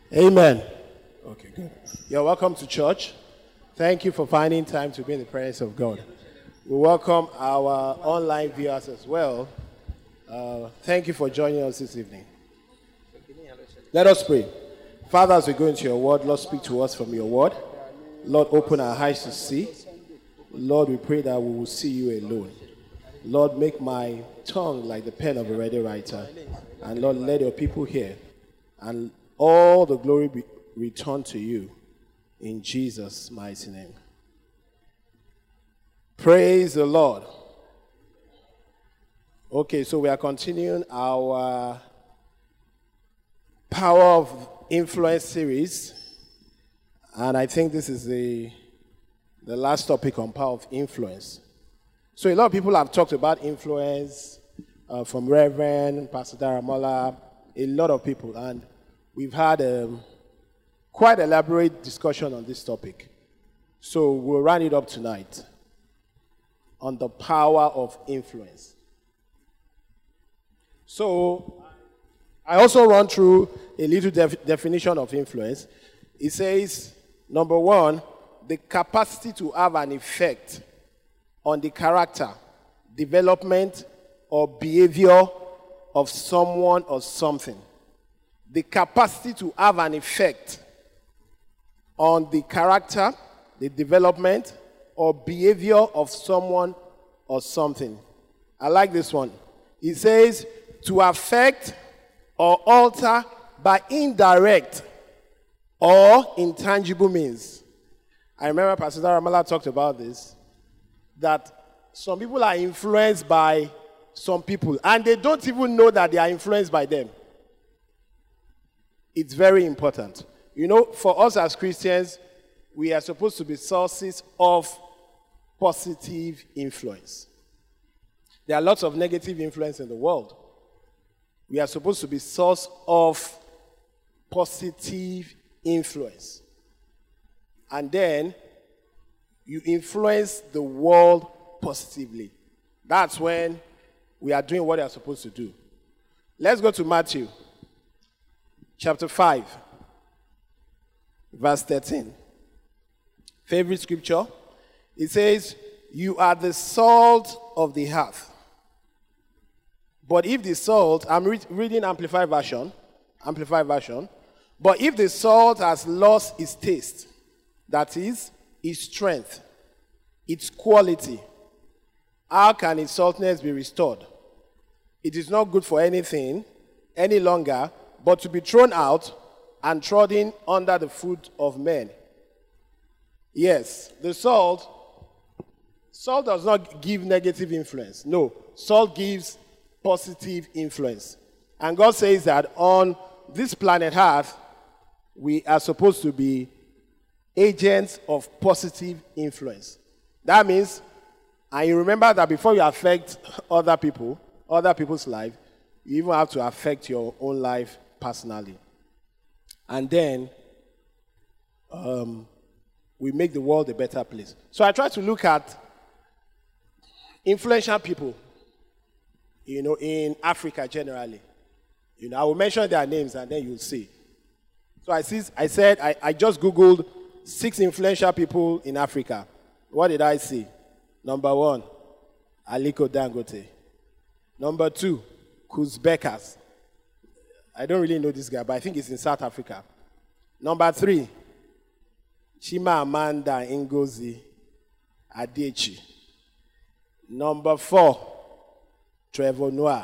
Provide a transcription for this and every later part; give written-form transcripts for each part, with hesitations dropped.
Amen. Okay, good. You're welcome to church. Thank you for finding time to be in the presence of God. We welcome our online viewers as well. Thank you for joining us this evening. Let us pray. Father, as we go into your word, Lord, speak to us from your word. Lord, open our eyes to see. Lord, we pray that we will see you alone. Lord, make my tongue like the pen of a ready writer. And Lord, let your people hear. And all the glory be returned to you in Jesus' mighty name. Praise the Lord. Okay, so we are continuing our Power of Influence series. And I think this is the last topic on Power of Influence. So a lot of people have talked about influence from Reverend, Pastor Daramola, a lot of people. And we've had quite elaborate discussion on this topic. So we'll run it up tonight on the power of influence. So I also run through a little definition of influence. It says, number one, the capacity to have an effect on the character, development, or behavior of someone or something. The capacity to have an effect on the character, the development, or behavior of someone or something. I like this one. It says, to affect or alter by indirect or intangible means. I remember Pastor Daramola talked about this, that some people are influenced by some people, and they don't even know that they are influenced by them. It's very important. You know, for us as Christians, we are supposed to be sources of positive influence. There are lots of negative influence in the world. We are supposed to be source of positive influence. And then you influence the world positively. That's when we are doing what we are supposed to do. Let's go to Matthew chapter 5, verse 13. Favorite scripture. It says, you are the salt of the earth. But if the salt, I'm reading Amplified version. But if the salt has lost its taste, that is, its strength, its quality, how can its saltness be restored? It is not good for anything any longer, but to be thrown out and trodden under the foot of men. Yes, the salt does not give negative influence. No, salt gives positive influence. And God says that on this planet Earth, we are supposed to be agents of positive influence. That means, and you remember that before you affect other people's life, you even have to affect your own life personally. And then we make the world a better place. So I try to look at influential people, you know, in Africa generally. You know, I will mention their names and then you'll see. So I just Googled 6 influential people in Africa. What did I see? Number 1, Aliko Dangote. Number 2, Kuz Bekas. I don't really know this guy, but I think he's in South Africa. Number 3, Chimamanda Ngozi Adichie. Number 4, Trevor Noah.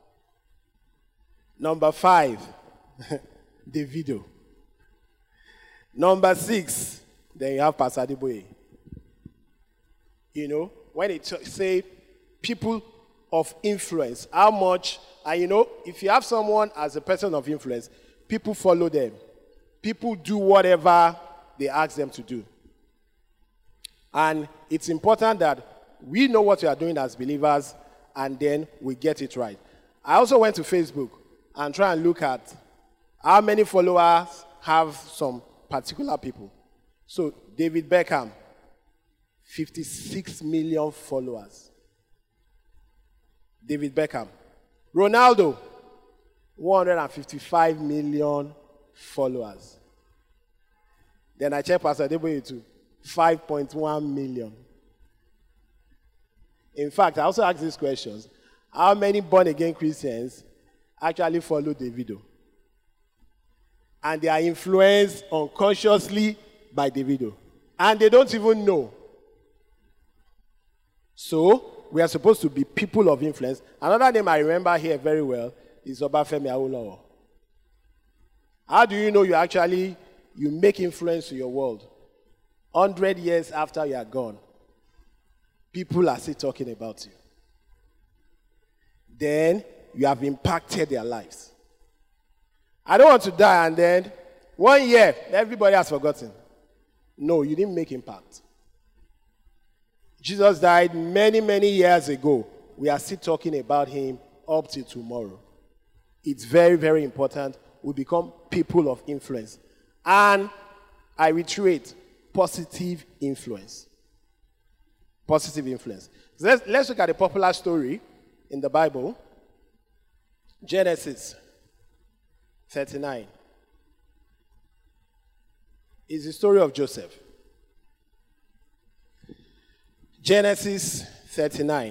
Number 5, Davido. Number 6, then you have Pastor Adeboye. You know, when it say people of influence, how much, and you know, if you have someone as a person of influence, people follow them. People do whatever they ask them to do. And it's important that we know what we are doing as believers, and then we get it right. I also went to Facebook and try and look at how many followers have some particular people. So David Beckham, 56 million followers. David Beckham. Ronaldo, 155 million followers. Then I checked Pastor Adeboye to 5.1 million. In fact, I also asked these questions. How many born-again Christians actually follow Davido? And they are influenced unconsciously by Davido. And they don't even know. So, we are supposed to be people of influence. Another name I remember here very well is Obafemi Awolowo. How do you know you make influence to your world? 100 years after you are gone, people are still talking about you. Then you have impacted their lives. I don't want to die and then 1 year, everybody has forgotten. No, you didn't make impact. Jesus died many, many years ago. We are still talking about him up till tomorrow. It's very, very important we become people of influence. And I reiterate, positive influence. Positive influence. So let's look at a popular story in the Bible. Genesis 39. It's the story of Joseph. Genesis 39.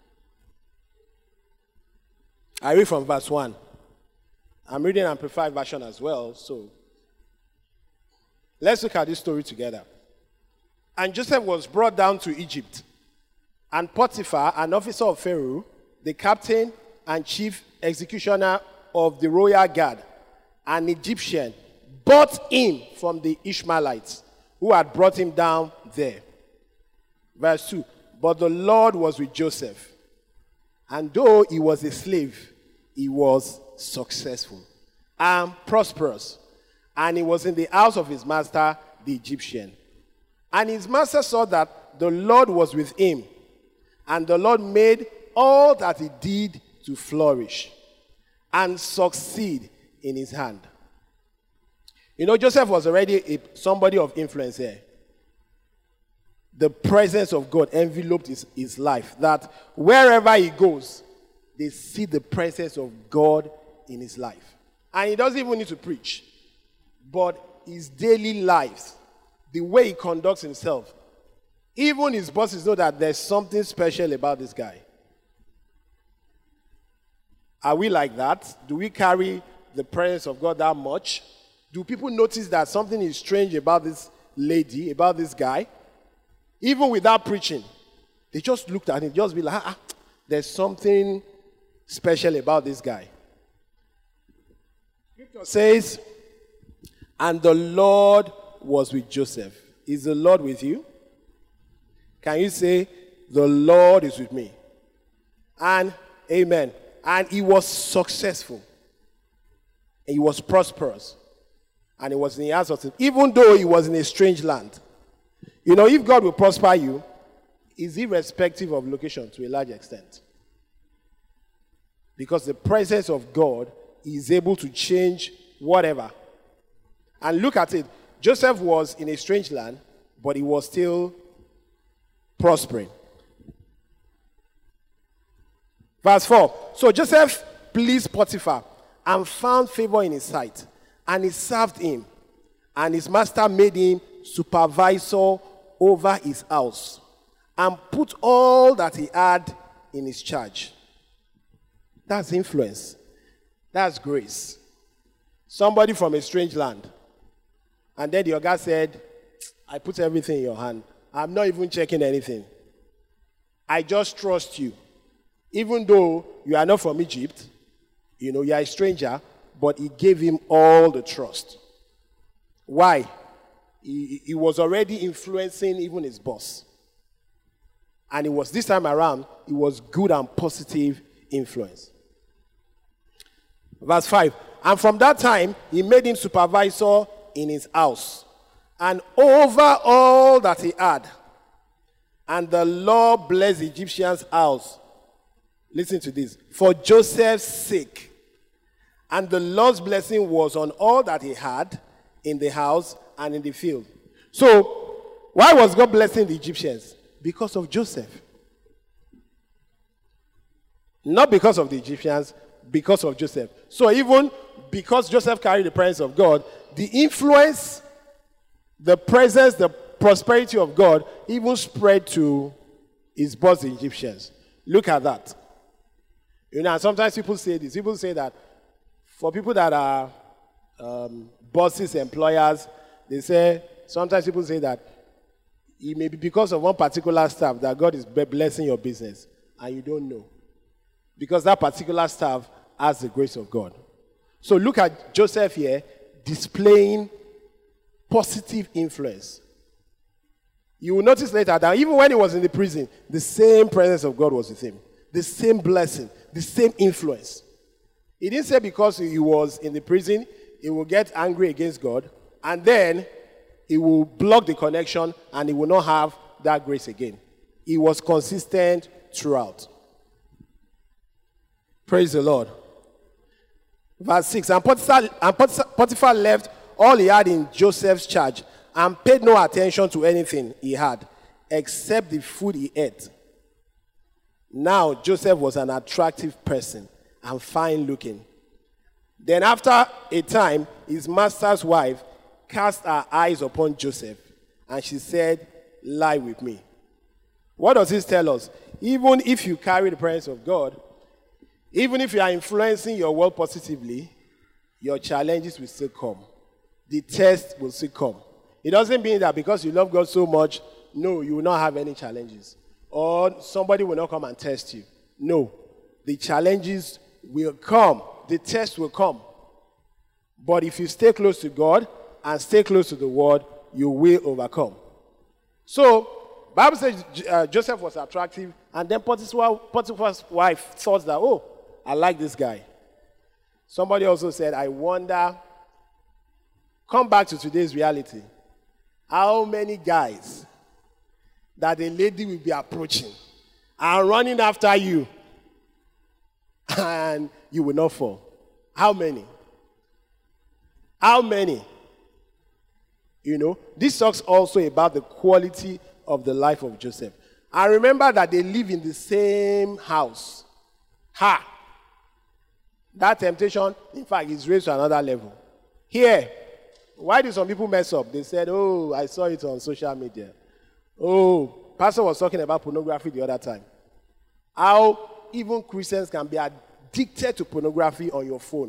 I read from verse 1. I'm reading Amplified Version as well, so let's look at this story together. And Joseph was brought down to Egypt, and Potiphar, an officer of Pharaoh, the captain and chief executioner of the royal guard, an Egyptian, bought him from the Ishmaelites who had brought him down there. Verse 2, but the Lord was with Joseph, and though he was a slave, he was successful and prosperous, and he was in the house of his master, the Egyptian. And his master saw that the Lord was with him, and the Lord made all that he did to flourish and succeed in his hand. You know, Joseph was already somebody of influence here. The presence of God enveloped his life, that wherever he goes, they see the presence of God in his life. And he doesn't even need to preach, but his daily life, the way he conducts himself, even his bosses know that there's something special about this guy. Are we like that? Do we carry the presence of God that much? Do people notice that something is strange about this lady, about this guy? Even without preaching, they just looked at him, just be like, there's something special about this guy. Scripture says, and the Lord was with Joseph. Is the Lord with you? Can you say, the Lord is with me? And amen. And he was successful. And he was prosperous. And he was in the house of him, even though he was in a strange land. You know, if God will prosper you, it's irrespective of location to a large extent. Because the presence of God is able to change whatever. And look at it. Joseph was in a strange land, but he was still prospering. Verse 4. So Joseph pleased Potiphar and found favor in his sight. And he served him. And his master made him supervisor over his house. And put all that he had in his charge. That's influence. That's grace. Somebody from a strange land. And then your guy said, I put everything in your hand. I'm not even checking anything. I just trust you. Even though you are not from Egypt, you know, you are a stranger, but he gave him all the trust. Why? He was already influencing even his boss. And it was this time around, it was good and positive influence. Verse 5. And from that time, he made him supervisor in his house, and over all that he had. And the Lord blessed the Egyptian's house. Listen to this. For Joseph's sake. And the Lord's blessing was on all that he had in the house and in the field. So, why was God blessing the Egyptians? Because of Joseph. Not because of the Egyptians, because of Joseph. So even because Joseph carried the presence of God, the influence, the presence, the prosperity of God even spread to his boss, the Egyptians. Look at that. You know, sometimes people say this. People say that for people that are bosses, employers, they say, sometimes people say that it may be because of one particular staff that God is blessing your business, and you don't know. Because that particular staff has the grace of God. So look at Joseph here displaying positive influence. You will notice later that even when he was in the prison, the same presence of God was with him. The same blessing, the same influence. He didn't say because he was in the prison, he will get angry against God, and then he will block the connection and he will not have that grace again. He was consistent throughout. Praise the Lord. Verse 6, and Potiphar left all he had in Joseph's charge and paid no attention to anything he had except the food he ate. Now Joseph was an attractive person and fine looking. Then after a time, his master's wife cast her eyes upon Joseph, and she said, "Lie with me." What does this tell us? Even if you carry the presence of God, even if you are influencing your world positively, your challenges will still come. The test will still come. It doesn't mean that because you love God so much, no, you will not have any challenges. Or somebody will not come and test you. No. The challenges will come. The test will come. But if you stay close to God and stay close to the word, you will overcome. So, Bible says Joseph was attractive, and then Potiphar's wife thought that, oh, I like this guy. Somebody also said, I wonder, come back to today's reality, how many guys that a lady will be approaching and running after you and you will not fall? How many? How many? You know, this talks also about the quality of the life of Joseph. I remember that they live in the same house. That temptation, in fact, is raised to another level. Here, why do some people mess up? They said, oh, I saw it on social media. Oh, Pastor was talking about pornography the other time. How even Christians can be addicted to pornography on your phone.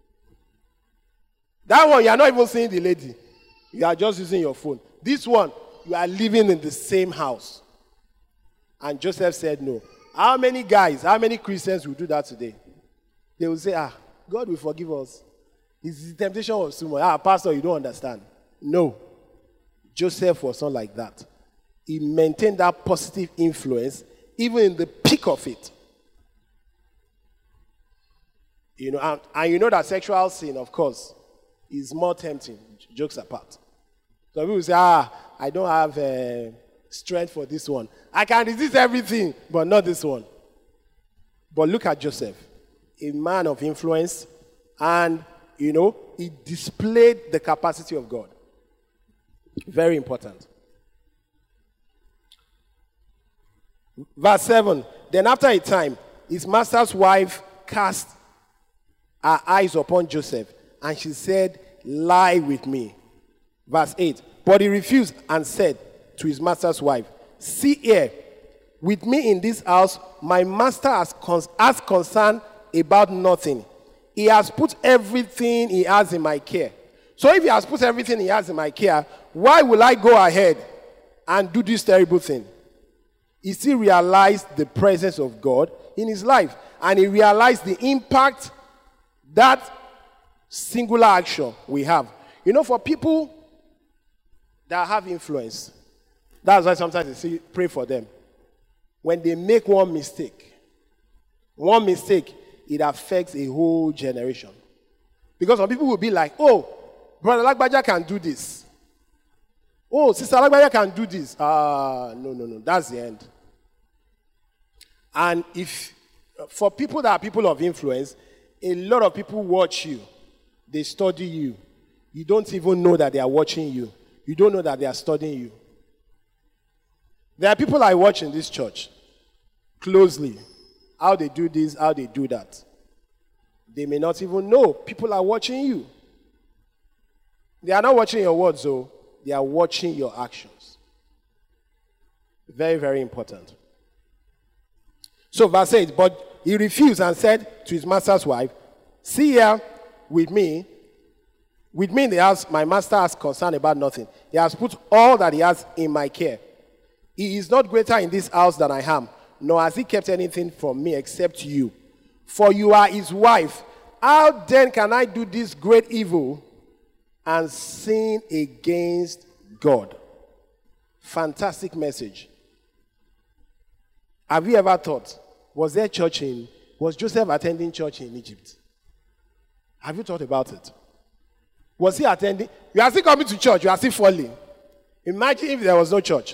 That one, you are not even seeing the lady. You are just using your phone. This one, you are living in the same house. And Joseph said no. How many guys, how many Christians will do that today? They will say, God will forgive us. His temptation was too much. Pastor, you don't understand. No. Joseph was not like that. He maintained that positive influence even in the peak of it. You know, and you know that sexual sin, of course, is more tempting, jokes apart. So people say, I don't have strength for this one. I can resist everything, but not this one. But look at Joseph, a man of influence, and, you know, he displayed the capacity of God. Very important. Verse 7, then after a time, his master's wife cast her eyes upon Joseph, and she said, lie with me. Verse 8, but he refused and said to his master's wife, see here, with me in this house, my master has concern about nothing. He has put everything he has in my care. So if he has put everything he has in my care, why will I go ahead and do this terrible thing? He still realized the presence of God in his life, and he realized the impact that singular action we have. You know, for people that have influence, that's why sometimes they say, pray for them. When they make one mistake, it affects a whole generation. Because some people will be like, oh, Brother Lagbaja can do this. Oh, Sister Lagbaja can do this. No, that's the end. And if, for people that are people of influence, a lot of people watch you. They study you. You don't even know that they are watching you. You don't know that they are studying you. There are people I watch in this church closely. How they do this, how they do that. They may not even know. People are watching you. They are not watching your words, though. They are watching your actions. Very, very important. So verse 8, but he refused and said to his master's wife, see here with me in the house, my master has concern about nothing. He has put all that he has in my care. He is not greater in this house than I am, nor has he kept anything from me except you. For you are his wife. How then can I do this great evil and sin against God? Fantastic message. Have you ever thought, was Joseph attending church in Egypt? Have you thought about it? Was he attending? You are still coming to church, you are still falling. Imagine if there was no church.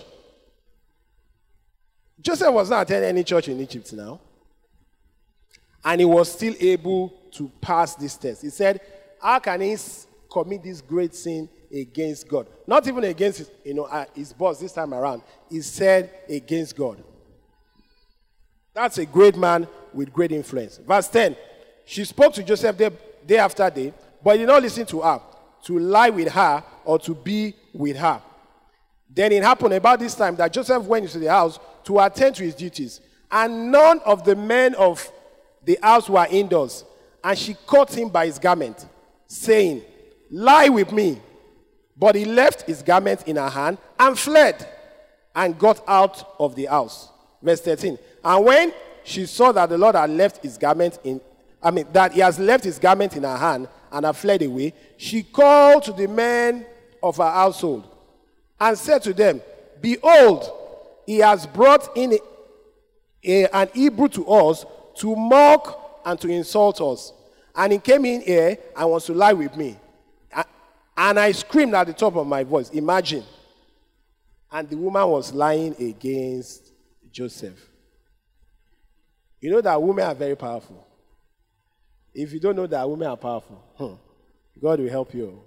Joseph was not attending any church in Egypt now. And he was still able to pass this test. He said, how can he commit this great sin against God? Not even against his boss this time around. He said against God. That's a great man with great influence. Verse 10. She spoke to Joseph day after day, but he did not listen to her, to lie with her or to be with her. Then it happened about this time that Joseph went into the house to attend to his duties, and none of the men of the house were indoors. And she caught him by his garment, saying, lie with me. But he left his garment in her hand and fled and got out of the house. Verse 13. And when she saw that the Lord had left his garment that he has left his garment in her hand and had fled away, she called to the men of her household and said to them, behold, he has brought in an Hebrew to us to mock and to insult us. And he came in here and wants to lie with me. And I screamed at the top of my voice. Imagine. And the woman was lying against Joseph. You know that women are very powerful. If you don't know that women are powerful, God will help you.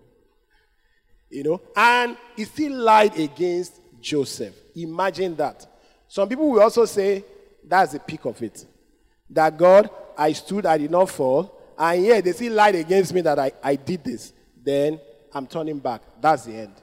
And he still lied against Joseph. Imagine that. Some people will also say that's the peak of it. That God, I stood, I did not fall, and yet they still lied against me that I did this. Then I'm turning back. That's the end.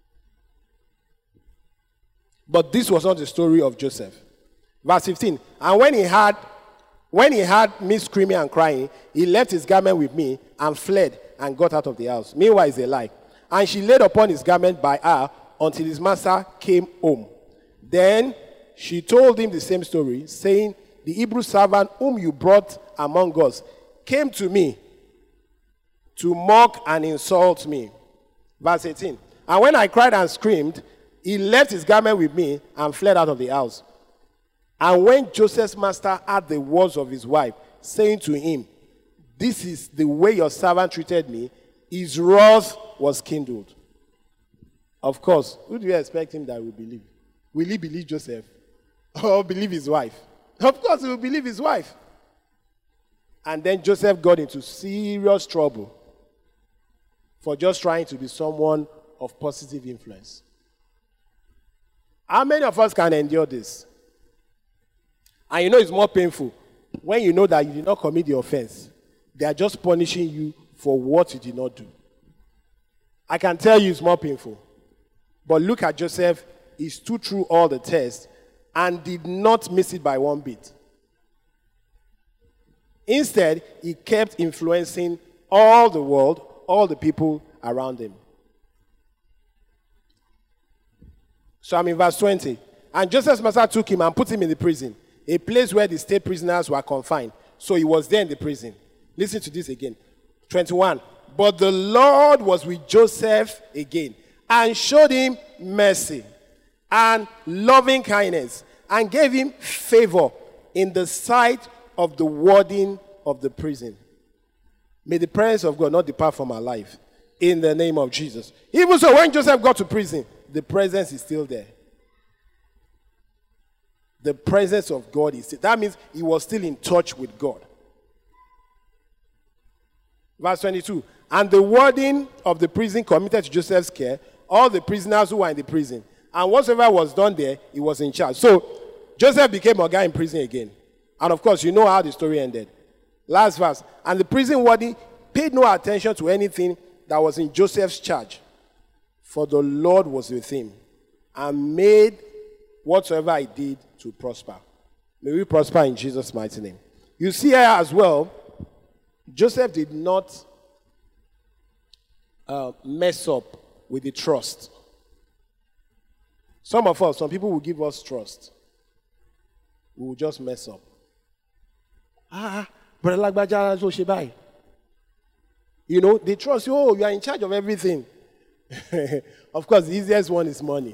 But this was not the story of Joseph. Verse 15. And when he heard me screaming and crying, he left his garment with me and fled and got out of the house. Meanwhile, it's a lie. And she laid upon his garment by her until his master came home. Then she told him the same story, saying, the Hebrew servant whom you brought among us came to me to mock and insult me. Verse 18. And when I cried and screamed, he left his garment with me and fled out of the house. And when Joseph's master heard the words of his wife, saying to him, this is the way your servant treated me, his wrath was kindled. Of course, who do you expect him that will believe? Will he believe Joseph or believe his wife? Of course, he will believe his wife. And then Joseph got into serious trouble for just trying to be someone of positive influence. How many of us can endure this? And it's more painful when you know that you did not commit the offense. They are just punishing you for what you did not do. I can tell you it's more painful. But look at Joseph. He stood through all the tests and did not miss it by one bit. Instead, he kept influencing all the world, all the people around him. So I'm in verse 20. And Joseph's master took him and put him in the prison, a place where the state prisoners were confined. So he was there in the prison. Listen to this again. 21. But the Lord was with Joseph again and showed him mercy and loving kindness and gave him favor in the sight of the warden of the prison. May the presence of God not depart from our life in the name of Jesus. Even so, when Joseph got to prison, the presence is still there. The presence of God is still. That means he was still in touch with God. Verse 22. And the warden of the prison committed to Joseph's care all the prisoners who were in the prison. And whatsoever was done there, he was in charge. So Joseph became a guy in prison again. And of course, you know how the story ended. Last verse. And the prison warden paid no attention to anything that was in Joseph's charge, for the Lord was with him and made whatsoever he did to prosper. May we prosper in Jesus' mighty name. You see here as well, Joseph did not mess up with the trust. Some people will give us trust. We will just mess up. Brother Lagbaja, so she buy. You know, they trust you. Oh, you are in charge of everything. Of course, the easiest one is money.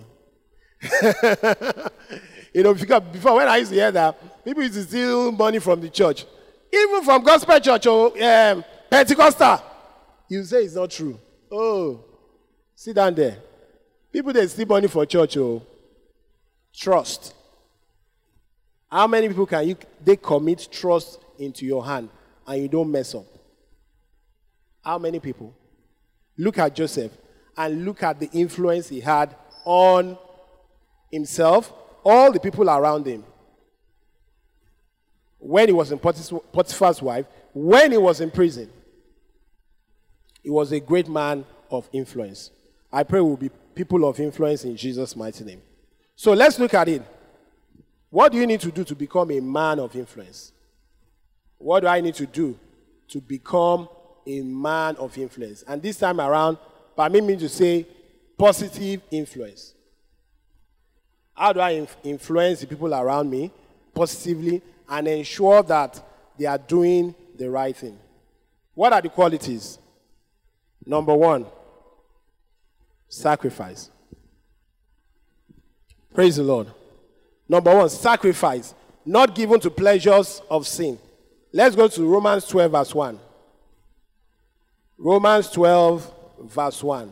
You know, because before, when I used to hear that, people used to steal money from the church. Even from gospel church or Pentecostal. You say it's not true. Oh, sit down there. People, they steal money for church. Oh, trust. How many people they commit trust into your hand and you don't mess up? How many people? Look at Joseph and look at the influence he had on himself, all the people around him. When he was in Potiphar's wife, when he was in prison, he was a great man of influence. I pray we'll be people of influence in Jesus' mighty name. So let's look at it. What do you need to do to become a man of influence? What do I need to do to become a man of influence? And this time around, permit me to say positive influence. How do I influence the people around me positively and ensure that they are doing the right thing? What are the qualities? Number one, sacrifice. Praise the Lord. Number one, sacrifice, not given to pleasures of sin. Let's go to Romans 12, verse 1. Romans 12, verse 1.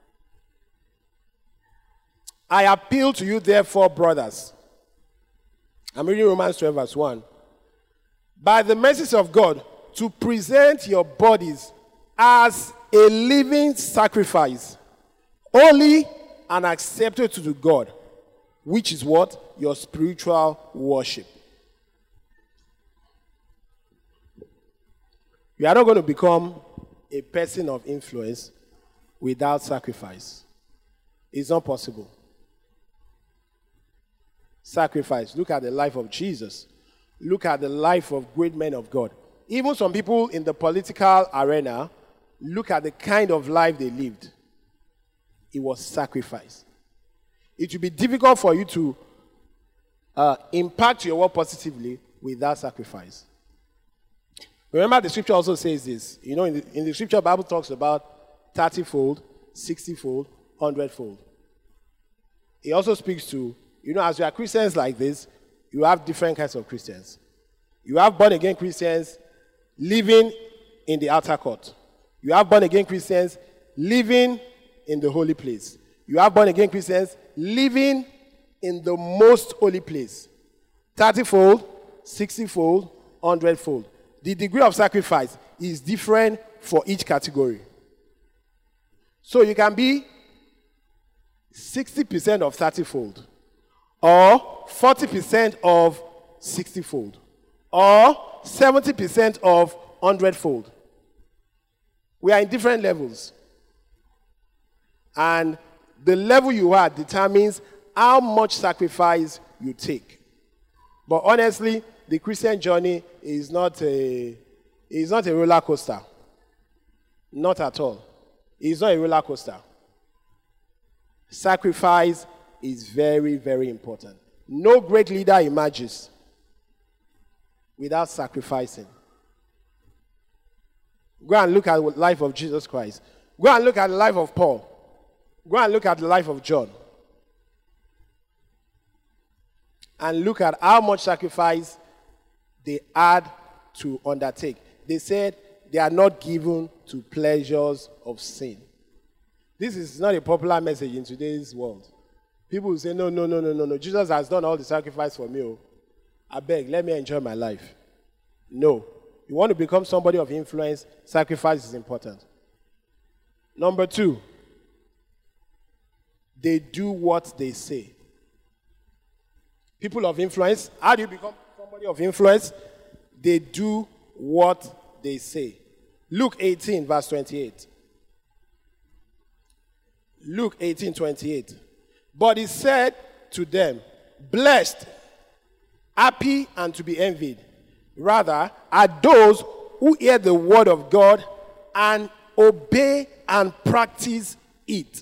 I appeal to you, therefore, brothers. I'm reading Romans 12, verse 1. By the mercies of God, to present your bodies as a living sacrifice, holy and accepted to God, which is what? Your spiritual worship. You are not going to become a person of influence without sacrifice. It's not possible. Sacrifice. Look at the life of Jesus. Look at the life of great men of God. Even some people in the political arena, look at the kind of life they lived. It was sacrifice. It will be difficult for you to impact your work positively without sacrifice. Remember, the scripture also says this. You know, in the scripture, the Bible talks about 30-fold, 60-fold, 100-fold. It also speaks to, you know, as you are Christians like this, you have different kinds of Christians. You have born-again Christians living in the outer court. You have born-again Christians living in the holy place. You have born-again Christians living in the most holy place. 30-fold, 60-fold, 100-fold. The degree of sacrifice is different for each category. So you can be 60% of 30-fold, or 40% of 60-fold, or 70% of 100-fold. We are in different levels. And the level you are determines how much sacrifice you take. But honestly, the Christian journey is not a roller coaster. Not at all. It's not a roller coaster. Sacrifice is very, very important. No great leader emerges without sacrificing. Go and look at the life of Jesus Christ. Go and look at the life of Paul. Go and look at the life of John. And look at how much sacrifice they had to undertake. They said they are not given to pleasures of sin. This is not a popular message in today's world. People will say, no. Jesus has done all the sacrifice for me. Oh. I beg, let me enjoy my life. No. You want to become somebody of influence, sacrifice is important. Number 2, they do what they say. People of influence, how do you become somebody of influence? They do what they say. Luke 18, verse 28. Luke 18, 28. But he said to them, blessed, happy, and to be envied, rather, are those who hear the word of God and obey and practice it.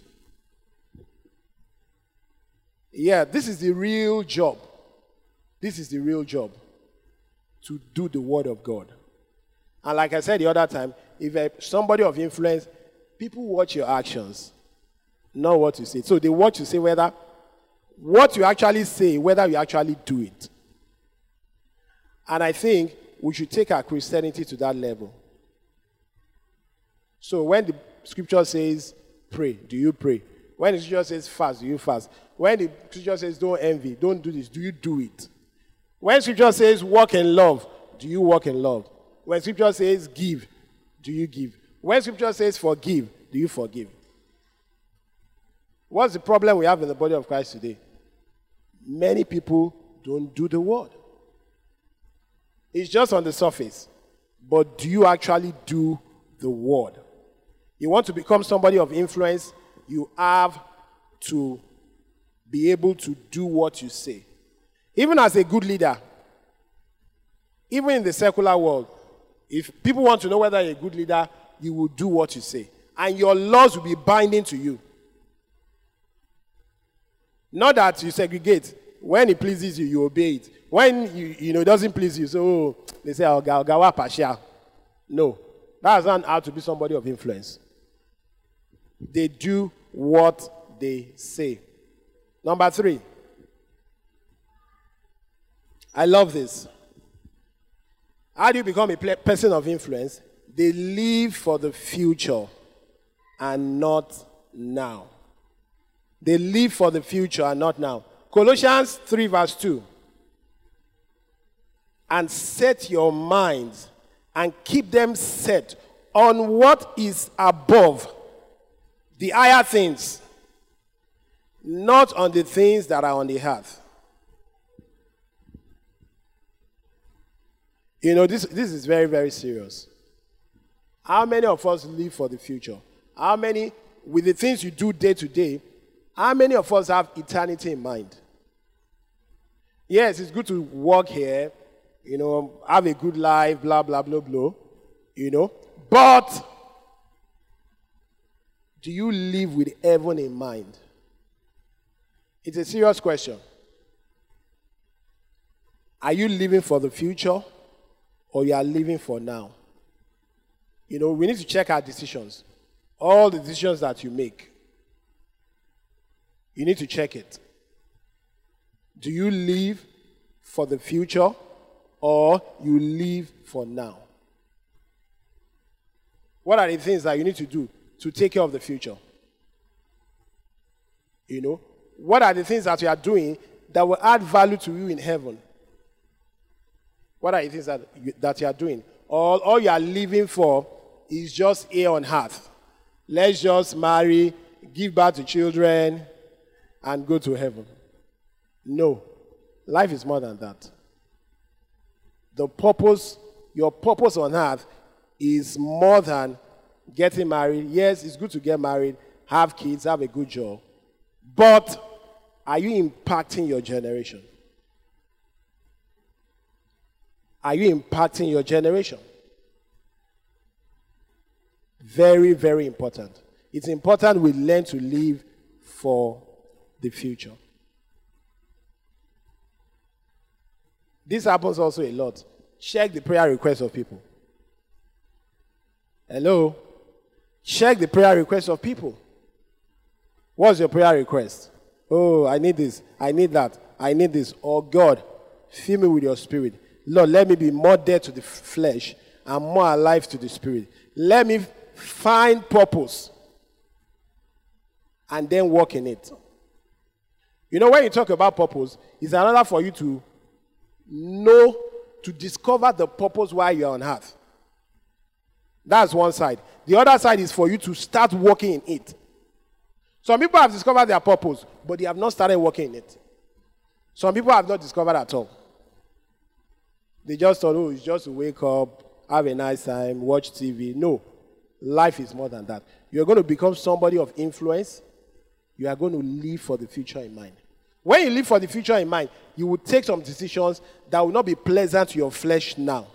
Yeah, this is the real job. This is the real job. To do the word of God. And like I said the other time, if somebody of influence, people watch your actions, not what you say. So they watch you say whether what you actually say, whether you actually do it. And I think we should take our Christianity to that level. So when the scripture says pray, do you pray? When the scripture says fast, do you fast? When the scripture says don't envy, don't do this, do you do it? When scripture says walk in love, do you walk in love? When scripture says give, do you give? When scripture says forgive, do you forgive? What's the problem we have in the body of Christ today? Many people don't do the word. It's just on the surface. But do you actually do the word? You want to become somebody of influence, you have to be able to do what you say. Even as a good leader, even in the secular world, if people want to know whether you're a good leader, you will do what you say. And your laws will be binding to you. Not that you segregate. When it pleases you, you obey it. When it doesn't please you, so they say, Gawa partial. No. That's not how to be somebody of influence. They do what they say. Number 3. I love this. How do you become a person of influence? They live for the future and not now. They live for the future and not now. Colossians 3 verse 2. And set your minds and keep them set on what is above, the higher things, not on the things that are on the earth. This is very, very serious. How many of us live for the future? How many, with the things you do day to day, how many of us have eternity in mind? Yes, it's good to work here, have a good life, blah, blah, blah, blah, But do you live with heaven in mind? It's a serious question. Are you living for the future or you are living for now? We need to check our decisions. All the decisions that you make. You need to check it. Do you live for the future or you live for now? What are the things that you need to do to take care of the future? What are the things that you are doing that will add value to you in heaven? What are the things that you are doing? All you are living for is just here on earth. Let's just marry, give birth to children, and go to heaven. No. Life is more than that. Your purpose on earth is more than getting married. Yes, it's good to get married, have kids, have a good job. But are you impacting your generation? Are you impacting your generation? Very, very important. It's important we learn to live for the future. This happens also a lot. Check the prayer requests of people. Hello? Check the prayer requests of people. What's your prayer request? Oh, I need this. I need that. I need this. Oh, God, fill me with your spirit. Lord, let me be more dead to the flesh and more alive to the spirit. Let me find purpose and then walk in it. When you talk about purpose, it's another for you to know, to discover the purpose why you're on earth. That's one side. The other side is for you to start working in it. Some people have discovered their purpose, but they have not started working in it. Some people have not discovered at all. They just thought, it's just to wake up have a nice time, watch TV. No. Life is more than that. You're going to become somebody of influence. You are going to live for the future in mind. When you live for the future in mind, you will take some decisions that will not be pleasant to your flesh now.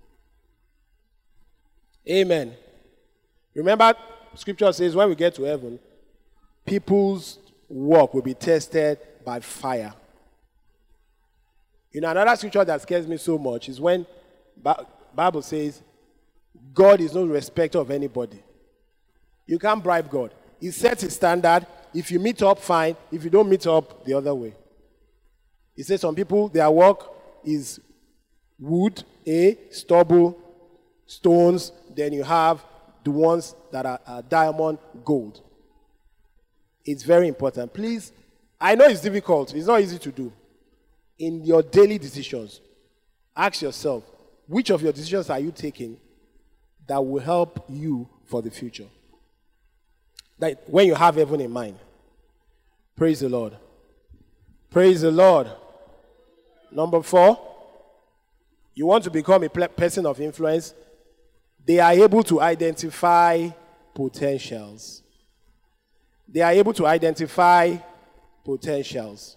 Amen. Remember, Scripture says when we get to heaven, people's work will be tested by fire. You know, another scripture that scares me so much is when Bible says, God is no respecter of anybody. You can't bribe God. He sets his standard. If you meet up, fine. If you don't meet up, the other way. He says some people, their work is wood, stubble, stones. Then you have the ones that are diamond, gold. It's very important. Please, I know it's difficult. It's not easy to do. In your daily decisions, ask yourself, which of your decisions are you taking that will help you for the future? That when you have heaven in mind. Praise the Lord. Praise the Lord. Number 4, you want to become a person of influence. They are able to identify potentials. They are able to identify potentials.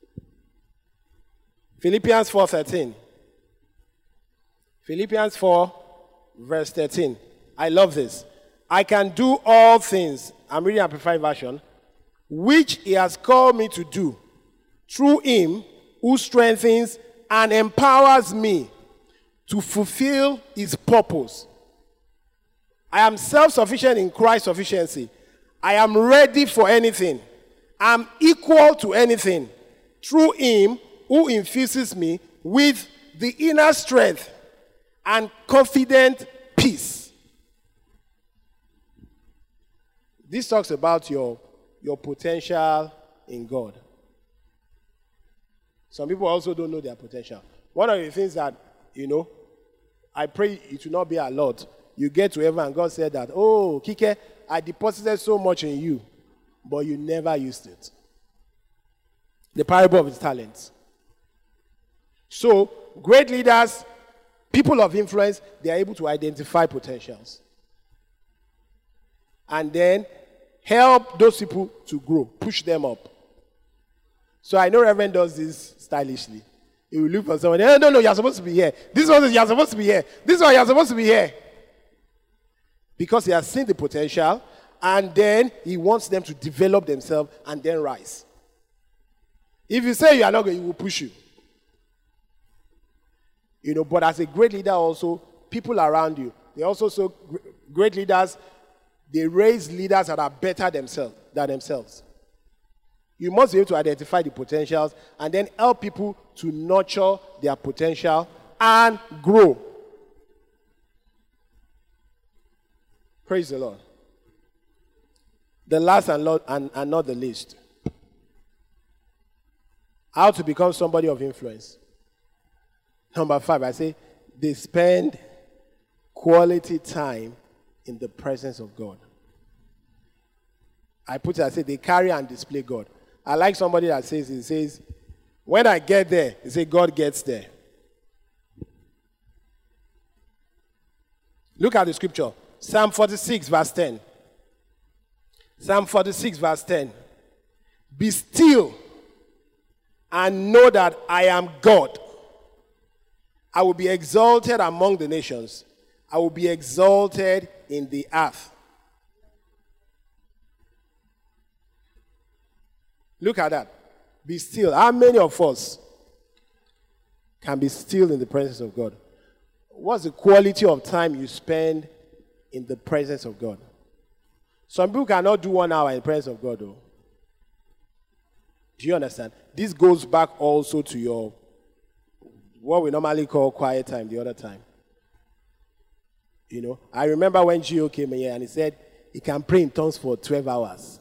Philippians 4:13. Philippians 4, verse 13. I love this. I can do all things, I'm reading Amplified Version, which he has called me to do, through him who strengthens and empowers me to fulfill his purpose. I am self-sufficient in Christ's sufficiency. I am ready for anything. I'm equal to anything through him who infuses me with the inner strength and confident peace. This talks about your potential in God. Some people also don't know their potential. One of the things that, I pray it will not be a lot. You get to heaven and God said that, oh, Kike, I deposited so much in you, but you never used it. The parable of his talents. So, great leaders, people of influence, they are able to identify potentials. And then help those people to grow, push them up. So I know Reverend does this stylishly. He will look for someone, no, you're supposed to be here. This one, you're supposed to be here. This one, you're supposed to be here. Because he has seen the potential, and then he wants them to develop themselves and then rise. If you say you are not going, he will push you. But as a great leader also, people around you, they also so great leaders, they raise leaders that are better than themselves. You must be able to identify the potentials and then help people to nurture their potential and grow. Praise the Lord. The last and not the least. How to become somebody of influence. Number 5, I say, they spend quality time in the presence of God. I say, they carry and display God. I like somebody that says, when I get there, they say, God gets there. Look at the scripture. Psalm 46, verse 10. Psalm 46, verse 10. Be still and know that I am God. I will be exalted among the nations. I will be exalted in the earth. Look at that. Be still. How many of us can be still in the presence of God? What's the quality of time you spend in the presence of God? Some people cannot do 1 hour in the presence of God, though. Do you understand? This goes back also to your, what we normally call quiet time the other time. I remember when Gio came here and he said he can pray in tongues for 12 hours.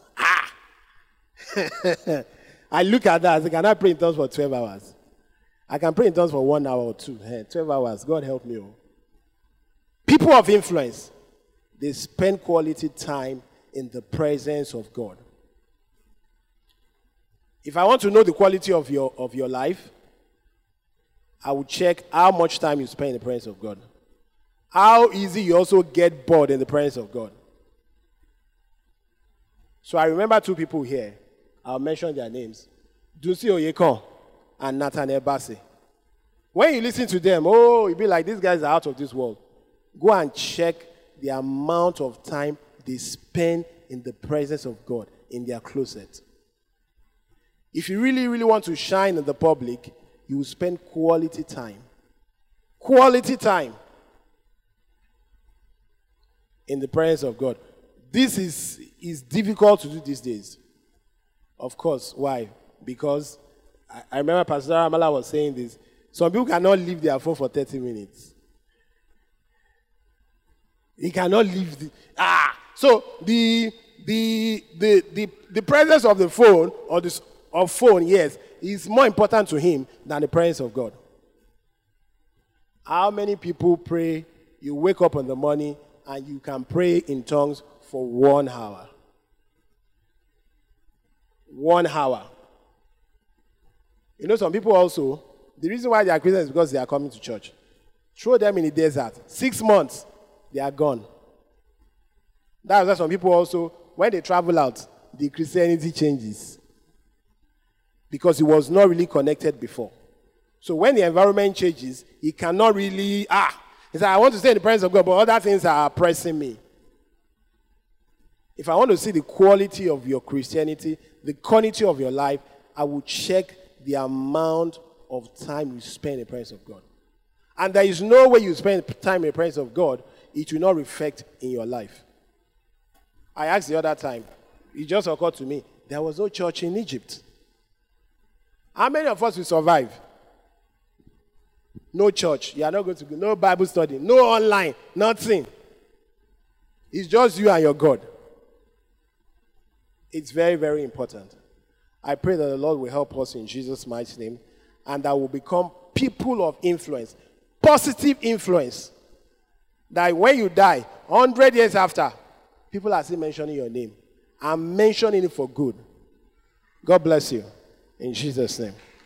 I look at that, I say, can I pray in tongues for 12 hours? I can pray in tongues for 1 hour or 2. 12 hours, God help me. People of influence, they spend quality time in the presence of God. If I want to know the quality of your life, I will check how much time you spend in the presence of God. how easy you also get bored in the presence of God. So I remember two people here. I'll mention their names. Dunsi Oyekon and Nathaniel Bassey. When you listen to them, you'll be like, these guys are out of this world. Go and check the amount of time they spend in the presence of God in their closet. If you really, really want to shine in the public, you will spend quality time. Quality time in the presence of God. This is difficult to do these days. Of course. Why? Because I remember Pastor Amala was saying this. Some people cannot leave their phone for 30 minutes. He cannot leave So the presence of the phone or phone, yes, is more important to him than the presence of God. How many people pray? You wake up in the morning and you can pray in tongues for 1 hour. 1 hour. You know, some people also, the reason why they are Christians is because they are coming to church. Throw them in the desert. 6 months, they are gone. That's why some people also, when they travel out, the Christianity changes. Because it was not really connected before. So when the environment changes, he cannot really, he said, I want to stay in the presence of God, but other things are pressing me. If I want to see the quality of your Christianity, the quality of your life, I will check the amount of time you spend in the presence of God. And there is no way you spend time in the presence of God, it will not reflect in your life. I asked the other time, it just occurred to me, there was no church in Egypt. How many of us will survive? No church. You are not going to go. No Bible study. No online. Nothing. It's just you and your God. It's very, very important. I pray that the Lord will help us in Jesus' mighty name and that we'll become people of influence. Positive influence. That when you die, 100 years after, people are still mentioning your name. I'm mentioning it for good. God bless you. In Jesus' name.